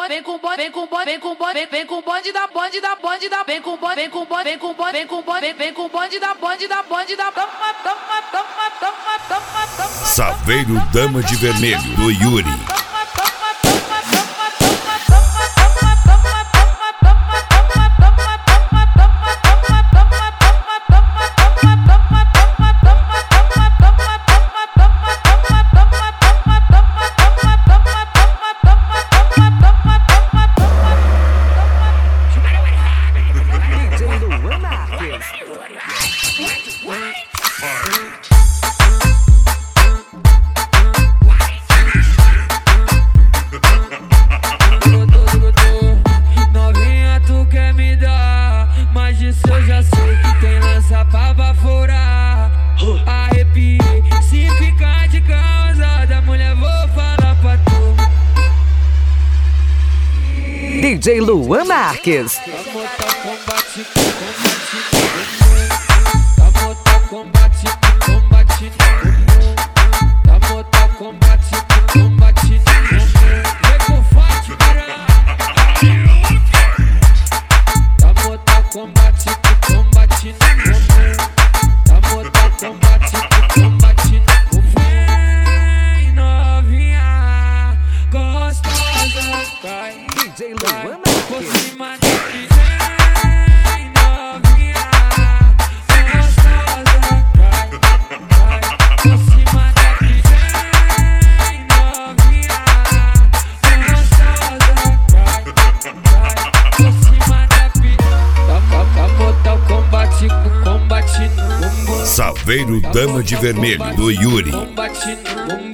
Saveiro Dama de Vermelho, do Yuri. Novinha, tu quer me dar, mas disso eu já sei que tem lança pra baforar. Arrepiei, se ficar de causada, mulher, vou falar pra tu. DJ Luan Marques. Vem novinha, gostosa, cai. DJ Luan Por Marques. cima de mim, vem novinha, gostosa, cai. Por cima de mim, vem novinha, gostosa, cai. Por cima da pica, pra botar o combate no bumbum. Saveiro Dama de Vermelho, do Yuri. Combate no bumbum.